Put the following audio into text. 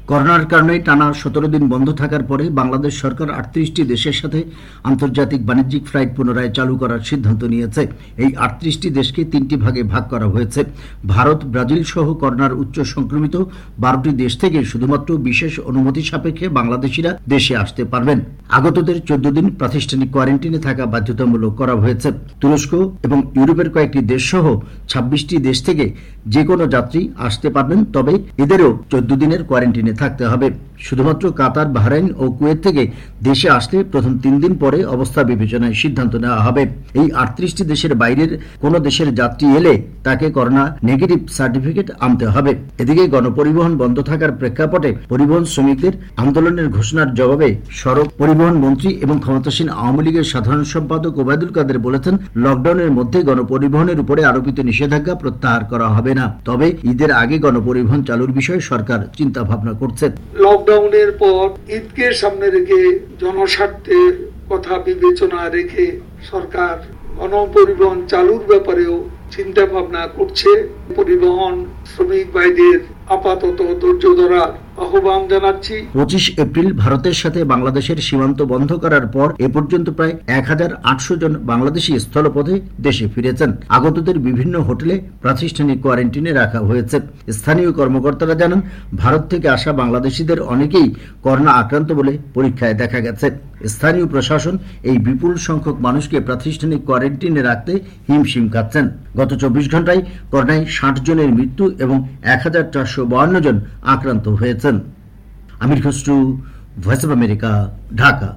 করোনার কারণে টানা 17 দিন বন্ধ থাকার পরে বাংলাদেশ সরকার 38টি দেশের সাথে আন্তর্জাতিক বাণিজ্যিক ফ্লাইট পুনরায় চালু করার সিদ্ধান্ত নিয়েছে। এই 38টি দেশকে 3টি ভাগে ভাগ করা হয়েছে। ভারত, ব্রাজিল সহ করোনার উচ্চ সংক্রমিত 12টি দেশ থেকে শুধুমাত্র বিশেষ অনুমতি সাপেক্ষে বাংলাদেশিরা দেশে আসতে পারবেন। আগতদের 14 দিন প্রাতিষ্ঠানিক কোয়ারেন্টিনে থাকা বাধ্যতামূলক করা হয়েছে। তুরস্ক এবং ইউরোপের কয়েকটি দেশ সহ 26টি দেশ থেকে যে কোনো যাত্রী আসতে পারবেন, তবে এদেরও 14 দিনের কোয়ারেন্টিনে থাকতে হবে। শুধুমাত্র কাতার, বাহরাইন ও কুয়েত থেকে দেশে আসলে প্রথম 3 দিন পরে অবস্থা বিবেচনায় সিদ্ধান্ত নেওয়া হবে। এই 38টি দেশের বাইরের কোন দেশের যাত্রী এলে তাকে করোনা নেগেটিভ সার্টিফিকেট আনতে হবে। এদিকে গণপরিবহন বন্ধ থাকার প্রেক্ষাপটে পরিবহন শ্রমিকদের আন্দোলনের ঘোষণার জবাবে সড়ক পরিবহন মন্ত্রী এবং ক্ষমতাসীন আওয়ামী লীগের সাধারণ সম্পাদক ওবায়দুল কাদের বলেছেন, লকডাউনের মধ্যে গণপরিবহনের উপরে আরোপিত নিষেধাজ্ঞা প্রত্যাহার করা হবে না, তবে ঈদের আগে গণপরিবহন চালুর বিষয়ে সরকার চিন্তা ভাবনা করছে। লকডাউনের পর ঈদকে সামনে রেখে জনস্বার্থের কথা বিবেচনা রেখে সরকার গণপরিবহন চালুর ব্যাপারেও চিন্তা ভাবনা করছে। পরিবহন শ্রমিক ভাইদের আপাতত ধৈর্য ধরার আহ্বান জানাচ্ছি। 25 এপ্রিল ভারতের সাথে বাংলাদেশের সীমান্ত বন্ধ করার পর এ পর্যন্ত প্রায় 1800 জন বাংলাদেশি স্থলপথে দেশে ফিরেছেন। আগতদের বিভিন্ন হোটেলে প্রাতিষ্ঠানিক কোয়ারেন্টিনে রাখা হয়েছে। স্থানীয় কর্মকর্তারা জানান, ভারত থেকে আসা বাংলাদেশিদের অনেকেই করোনা আক্রান্ত বলে পরীক্ষায় দেখা গেছে। স্থানীয় প্রশাসন এই বিপুল সংখ্যক মানুষকে প্রাতিষ্ঠানিক কোয়ারেন্টিনে রাখতে হিমশিম খাচ্ছেন। গত 24 ঘন্টায় করোনায় 60 জনের মৃত্যু এবং 1452 জন আক্রান্ত হয়েছেন। Amir Khasru, voice of America, Dhaka.